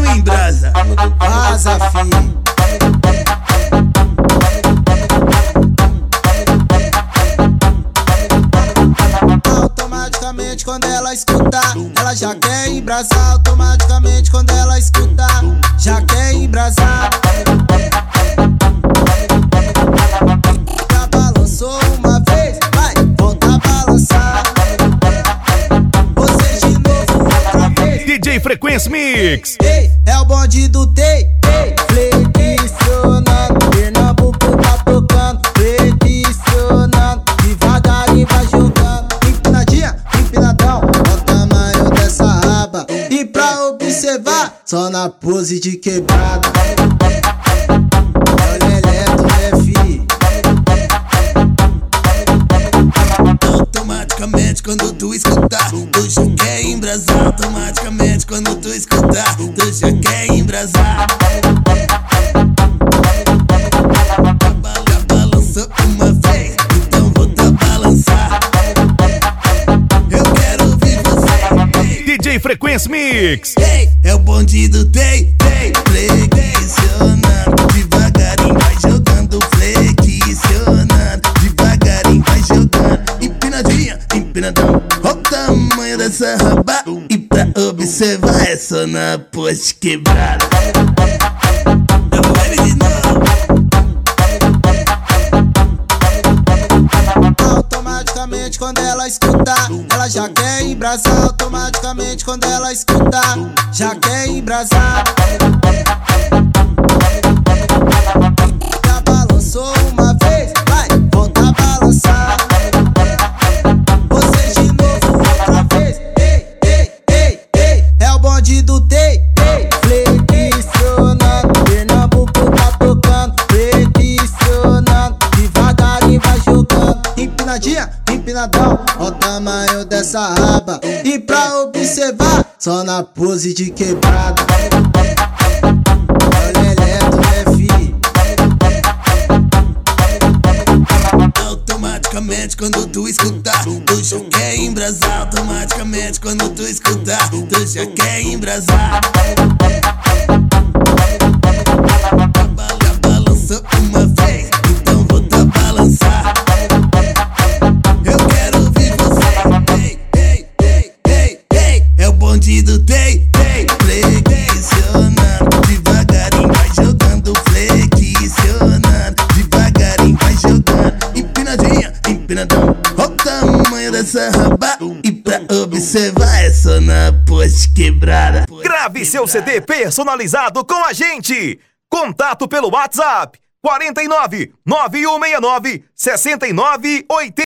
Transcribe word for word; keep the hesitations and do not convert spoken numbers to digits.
em brasa. Vaza, filho. Automaticamente quando ela escutar, ela já quer embrasar. Automaticamente quando ela escutar, já quer embrasar. Já balançou uma vez, vai, volta a balançar. Você de novo outra vez. D J Frequência Mix. Ei, é o bonde do Tei, ei, flexionando. Pernambuco tá tocando, flexionando. Devagarinho vai jogando, empinadinha, empinadão. Olha o tamanho dessa raba. E pra observar, só na pose de quebrada. Olha eletro, né, fi? Automaticamente quando tu escutar, tu já quer embrasar. Automaticamente quando tu escutar, tu já quer embrasar. Já balançou uma vez, então vou tá balançar. Eu quero ouvir você. D J Frequência Mix. Ei, é o bonde do Tei, Tei, flexionando. Devagarinho vai jogando, flexionando. Devagarinho vai jogando, empinadinha, empinadão. Olha o tamanho dessa raba. E pra observar é só na pose quebrada. Eu vou ver de novo. Automaticamente quando ela escutar, ela já quer embrasar. Automaticamente quando ela escutar, já quer embrasar. Já balançou uma vez, vai, volta a balançar. Você de novo outra vez. Ei, ei, ei, ei, é o bonde do Tei, ei, flexionando. Pernambuco tá tocando, flexionando. Devagarinho vai jogando, empinadinha, empinadão. Olha o tamanho dessa raba. E pra observar, só na pose de quebrada. Olha eletro, né, fi? Automaticamente quando tu escutar, tu já quer embrasar. Automaticamente quando tu escutar, tu já quer embrasar. Já balançou uma vez, então vou tá balançar. Eu quero ouvir você. Ei, ei, ei, ei, ei, é o bonde do Tei, Tei, flexionando. Devagarinho vai jogando, flexionando. Devagarinho vai jogando, empinadinha, empinadão. Olha o tamanho dessa raba. E pra observar é só na pose quebrada. Grave seu C D personalizado com a gente. Contato pelo WhatsApp quatro nove nove um seis nove seis nove oito zero.